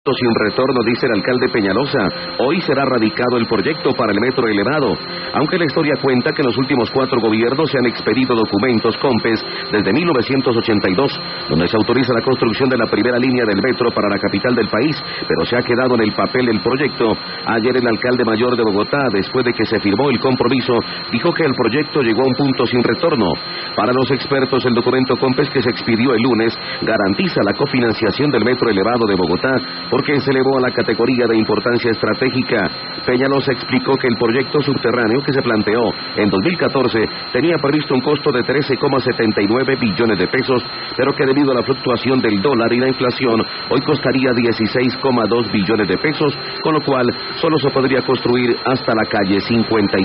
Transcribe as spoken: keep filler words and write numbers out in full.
Sin retorno, dice el alcalde Peñalosa. Hoy será radicado el proyecto para el metro elevado, aunque la historia cuenta que en los últimos cuatro gobiernos se han expedido documentos COMPES desde mil novecientos ochenta y dos, donde se autoriza la construcción de la primera línea del metro para la capital del país, pero se ha quedado en el papel el proyecto. Ayer el alcalde mayor de Bogotá, después de que se firmó el compromiso, dijo que el proyecto llegó a un punto sin retorno. Para los expertos, el documento COMPES que se expidió el lunes garantiza la cofinanciación del metro elevado de Bogotá, porque se elevó a la categoría de importancia estratégica. Peñalosa explicó que el proyecto subterráneo que se planteó en dos mil catorce tenía previsto un costo de trece coma setenta y nueve billones de pesos, pero que debido a la fluctuación del dólar y la inflación, hoy costaría dieciséis coma dos billones de pesos, con lo cual solo se podría construir hasta la calle cincuenta y